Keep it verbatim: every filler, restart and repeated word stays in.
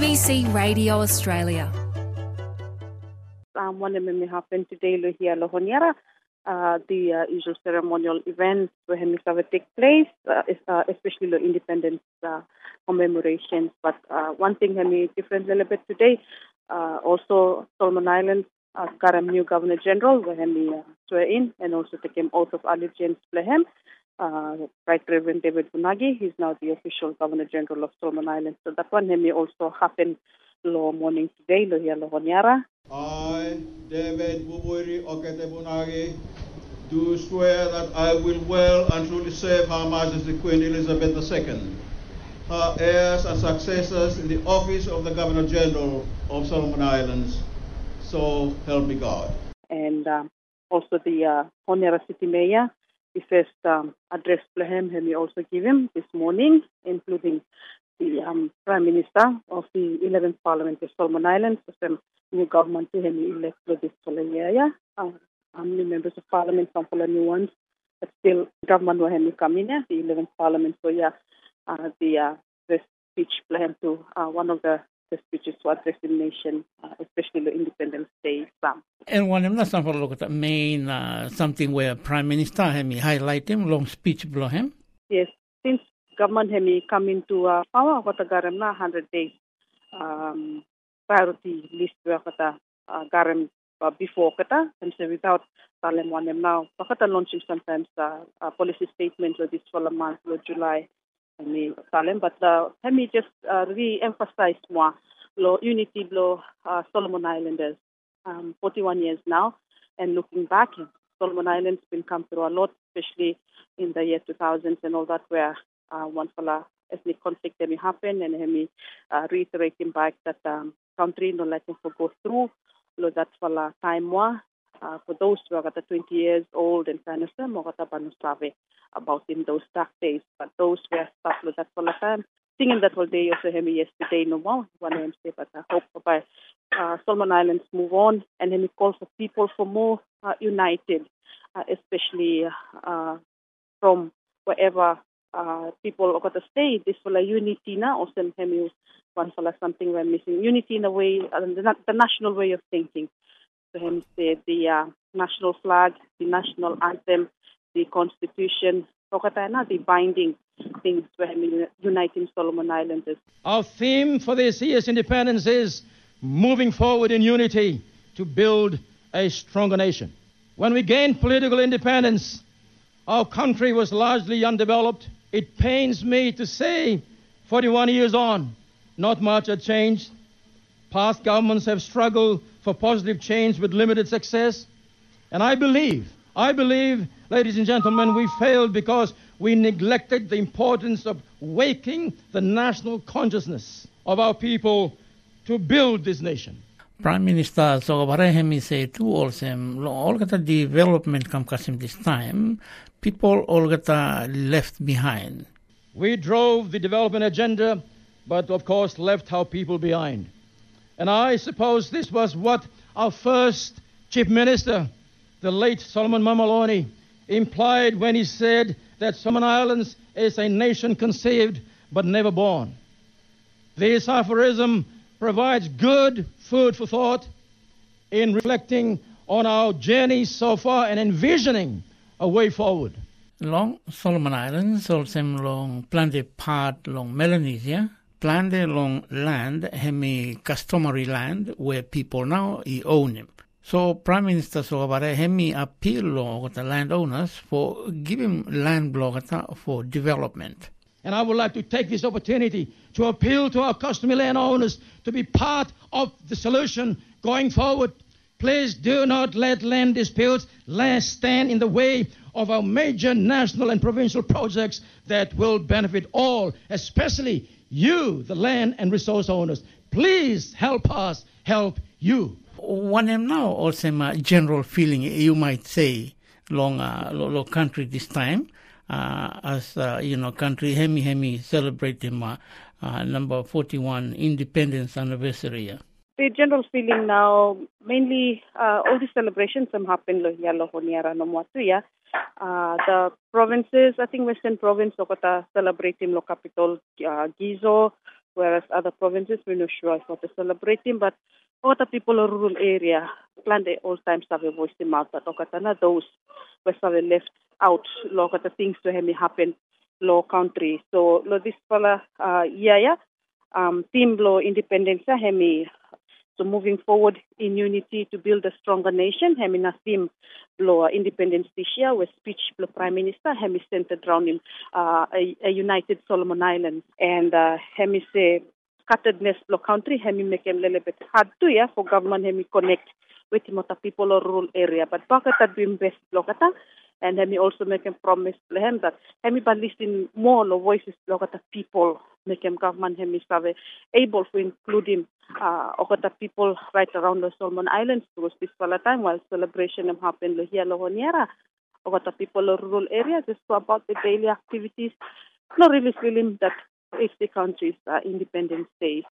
B C Radio Australia. Um, one of them happened today here Lohoniara. Uh, the uh, usual ceremonial events where Hemi will take place, uh, is, uh, especially the independence uh, commemorations. But uh, one thing Hemi different a little bit today, uh, also Solomon Islands uh, got a new Governor General where Hemi uh, swear in and also take him oath of allegiance to him. Uh, Right Reverend David Bunagi, he's now the official Governor General of Solomon Islands. So that one Hemi also happened law morning today, lo here Lohoniara. I, David Buburi Okete Bunagi, do swear that I will well and truly serve Her Majesty Queen Elizabeth the Second, her heirs and successors in the office of the Governor General of Solomon Islands. So help me God. And um, also the uh, Honiara City Mayor, the first um, address to him, he also give him this morning, including the um, Prime Minister of the eleventh Parliament of Solomon Islands, the new government to him elected this year. Uh, um, new members of Parliament, some for the new ones, but still government will have come in here, the eleventh Parliament. So yeah, uh, the uh, the speech plan to uh, one of the, the speeches to address the nation, uh, especially the Independence Day. Um. And one of them for look at the main uh, something where Prime Minister had me highlight him, long speech below him. Yes, since government had me come into uh, power, what the garam na hundred days um, priority list where kata uh, garam uh, before kata, and so without Salem one them now. Kata launching sometimes uh, uh, policy statements or this for a month or July. I mean, Salem, but uh, let me just uh, re-emphasize more lo unity lo uh, Solomon Islanders. Um, forty-one years now, and looking back, Solomon Islands been come through a lot, especially in the year two thousands and all that, where uh, one fella ethnic conflict may happen, and me uh, reiterating back that um, country no let him go through lo that fella time more uh, for those who are twenty years old and kind of them or about in those dark days, but those were stuck lo that fella time. Singing that whole day also him yesterday no more one M C, but I hope by uh, Solomon Islands move on, and then we call for people for more uh, united, uh, especially uh, from wherever uh, people are going to stay. This for a unity now, also him one for something we're missing. Unity in a way, uh, the, the national way of thinking. So him say the uh, national flag, the national anthem, the constitution, the binding things where uniting Solomon Islanders. Our theme for this year's independence is moving forward in unity to build a stronger nation. When we gained political independence, our country was largely undeveloped. It pains me to say, forty-one years on, not much had changed. Past governments have struggled for positive change with limited success. And I believe, I believe, ladies and gentlemen, we failed because we neglected the importance of waking the national consciousness of our people to build this nation. Prime Minister Sogabarehemi say too also all the development come kasim this time, people all got left behind. We drove the development agenda, but of course left our people behind. And I suppose this was what our first Chief Minister, the late Solomon Mamaloni, implied when he said that Solomon Islands is a nation conceived but never born. This aphorism provides good food for thought in reflecting on our journey so far and envisioning a way forward. Long Solomon Islands, also long planted part long Melanesia, planted long land, hemi customary land where people now he own him. So Prime Minister Sogabare hemi appeal law to the landowners for giving land block for development. And I would like to take this opportunity to appeal to our customary landowners to be part of the solution going forward. Please do not let land disputes stand in the way of our major national and provincial projects that will benefit all, especially you, the land and resource owners. Please help us help you. One am now also a general feeling, you might say, long, uh, long country this time, uh, as, uh, you know, country hemi hemi celebrating uh, uh, number forty-one independence anniversary. The general feeling now, mainly uh, all the celebrations have happened here Lohoniara no Moatuya. Uh, the provinces, I think Western Province, Okata celebrating lo capital uh, Gizo, whereas other provinces we're not sure if what to celebrate him, but other people in rural area plan the all time have a voice in mouth, but okatana those were have left out look at the things to him happen law country. So lo this fella uh yeah yeah um team law independence hemi. So moving forward in unity to build a stronger nation, hemi na theme law independence this year with speech the Prime Minister, hemi centered around him uh a, a united Solomon Islands and uh hemi say scatteredness law country, hemi make him a little bit hard to yeah for government hemi connect with him people or rural area. But back at the best lokata. And Hemi also make him promise to him that Hemi by listening more of voices look at the people, make him government Hemi save able to include him uh of the people right around the Solomon Islands because this for time while celebration him happen here Lohoniera of the people of rural areas just about the daily activities. Not really feeling that it's the country's uh, Independence Day.